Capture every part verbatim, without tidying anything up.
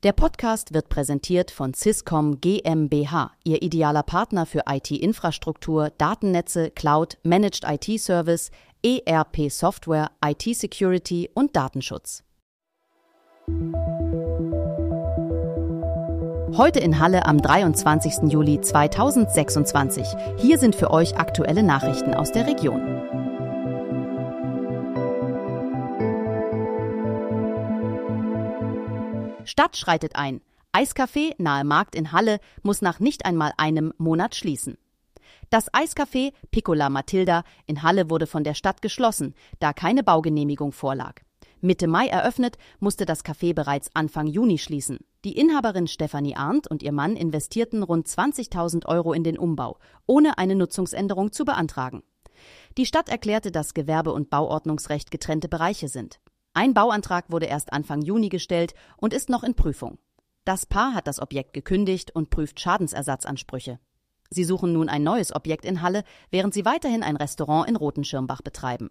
Der Podcast wird präsentiert von Swisscom GmbH, Ihr idealer Partner für I T-Infrastruktur, Datennetze, Cloud, Managed I T-Service, E R P-Software, I T-Security und Datenschutz. Heute in Halle am dreiundzwanzigsten Juli zweitausendsechsundzwanzig. Hier sind für euch aktuelle Nachrichten aus der Region. Stadt schreitet ein. Eiscafé nahe Markt in Halle muss nach nicht einmal einem Monat schließen. Das Eiscafé Piccola Matilda in Halle wurde von der Stadt geschlossen, da keine Baugenehmigung vorlag. Mitte Mai eröffnet, musste das Café bereits Anfang Juni schließen. Die Inhaberin Stefanie Arndt und ihr Mann investierten rund zwanzigtausend Euro in den Umbau, ohne eine Nutzungsänderung zu beantragen. Die Stadt erklärte, dass Gewerbe- und Bauordnungsrecht getrennte Bereiche sind. Ein Bauantrag wurde erst Anfang Juni gestellt und ist noch in Prüfung. Das Paar hat das Objekt gekündigt und prüft Schadensersatzansprüche. Sie suchen nun ein neues Objekt in Halle, während sie weiterhin ein Restaurant in Rothenschirmbach betreiben.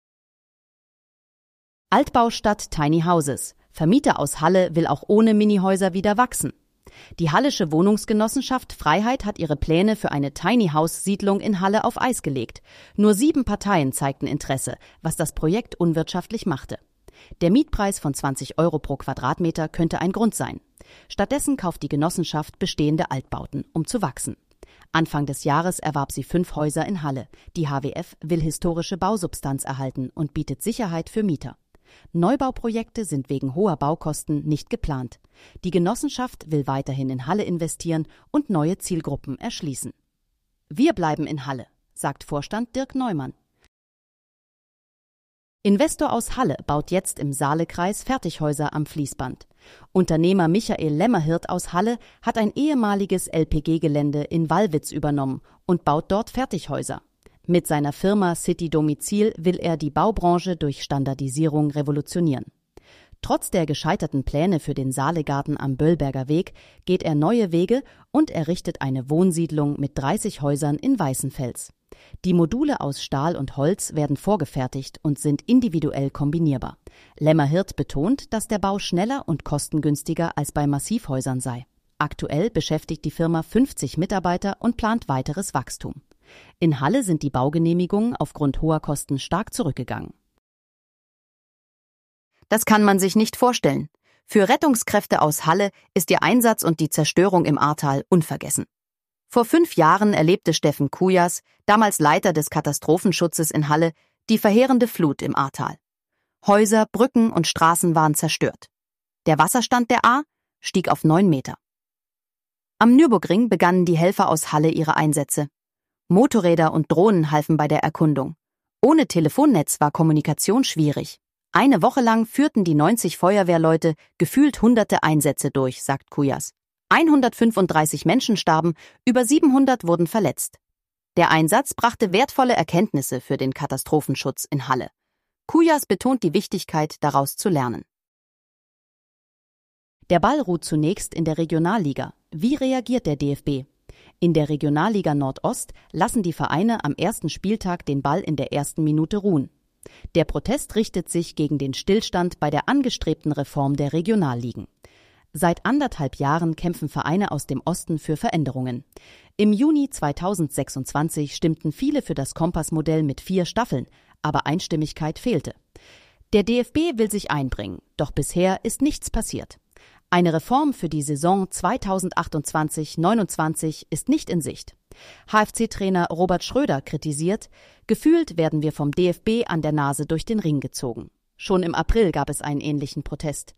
Altbaustadt Tiny Houses. Vermieter aus Halle will auch ohne Minihäuser wieder wachsen. Die hallische Wohnungsgenossenschaft Freiheit hat ihre Pläne für eine Tiny-House-Siedlung in Halle auf Eis gelegt. Nur sieben Parteien zeigten Interesse, was das Projekt unwirtschaftlich machte. Der Mietpreis von zwanzig Euro pro Quadratmeter könnte ein Grund sein. Stattdessen kauft die Genossenschaft bestehende Altbauten, um zu wachsen. Anfang des Jahres erwarb sie fünf Häuser in Halle. Die H W F will historische Bausubstanz erhalten und bietet Sicherheit für Mieter. Neubauprojekte sind wegen hoher Baukosten nicht geplant. Die Genossenschaft will weiterhin in Halle investieren und neue Zielgruppen erschließen. Wir bleiben in Halle, sagt Vorstand Dirk Neumann. Investor aus Halle baut jetzt im Saalekreis Fertighäuser am Fließband. Unternehmer Michael Lämmerhirt aus Halle hat ein ehemaliges L P G-Gelände in Wallwitz übernommen und baut dort Fertighäuser. Mit seiner Firma City Domizil will er die Baubranche durch Standardisierung revolutionieren. Trotz der gescheiterten Pläne für den Saalegarten am Böllberger Weg geht er neue Wege und errichtet eine Wohnsiedlung mit dreißig Häusern in Weißenfels. Die Module aus Stahl und Holz werden vorgefertigt und sind individuell kombinierbar. Lämmerhirt betont, dass der Bau schneller und kostengünstiger als bei Massivhäusern sei. Aktuell beschäftigt die Firma fünfzig Mitarbeiter und plant weiteres Wachstum. In Halle sind die Baugenehmigungen aufgrund hoher Kosten stark zurückgegangen. Das kann man sich nicht vorstellen. Für Rettungskräfte aus Halle ist ihr Einsatz und die Zerstörung im Ahrtal unvergessen. Vor fünf Jahren erlebte Steffen Kujas, damals Leiter des Katastrophenschutzes in Halle, die verheerende Flut im Ahrtal. Häuser, Brücken und Straßen waren zerstört. Der Wasserstand der Ahr stieg auf neun Meter. Am Nürburgring begannen die Helfer aus Halle ihre Einsätze. Motorräder und Drohnen halfen bei der Erkundung. Ohne Telefonnetz war Kommunikation schwierig. Eine Woche lang führten die neunzig Feuerwehrleute gefühlt hunderte Einsätze durch, sagt Kujas. hundertfünfunddreißig Menschen starben, über siebenhundert wurden verletzt. Der Einsatz brachte wertvolle Erkenntnisse für den Katastrophenschutz in Halle. Kujas betont die Wichtigkeit, daraus zu lernen. Der Ball ruht zunächst in der Regionalliga. Wie reagiert der D F B? In der Regionalliga Nordost lassen die Vereine am ersten Spieltag den Ball in der ersten Minute ruhen. Der Protest richtet sich gegen den Stillstand bei der angestrebten Reform der Regionalligen. Seit anderthalb Jahren kämpfen Vereine aus dem Osten für Veränderungen. Im Juni zweitausendsechsundzwanzig stimmten viele für das Kompassmodell mit vier Staffeln, aber Einstimmigkeit fehlte. Der D F B will sich einbringen, doch bisher ist nichts passiert. Eine Reform für die Saison zweitausendachtundzwanzig neunundzwanzig ist nicht in Sicht. H F C-Trainer Robert Schröder kritisiert, gefühlt werden wir vom D F B an der Nase durch den Ring gezogen. Schon im April gab es einen ähnlichen Protest.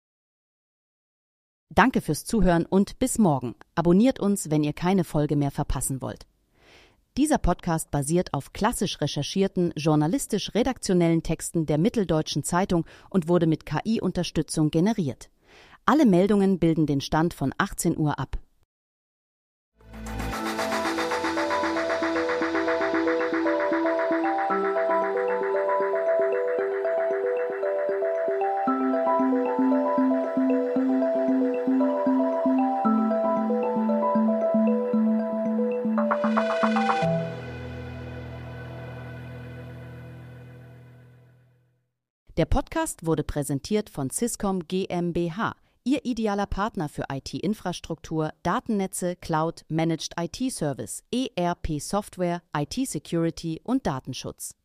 Danke fürs Zuhören und bis morgen. Abonniert uns, wenn ihr keine Folge mehr verpassen wollt. Dieser Podcast basiert auf klassisch recherchierten, journalistisch-redaktionellen Texten der Mitteldeutschen Zeitung und wurde mit K I-Unterstützung generiert. Alle Meldungen bilden den Stand von achtzehn Uhr ab. Der Podcast wurde präsentiert von Swisscom GmbH, Ihr idealer Partner für I T-Infrastruktur, Datennetze, Cloud, Managed I T-Service, E R P-Software, I T-Security und Datenschutz.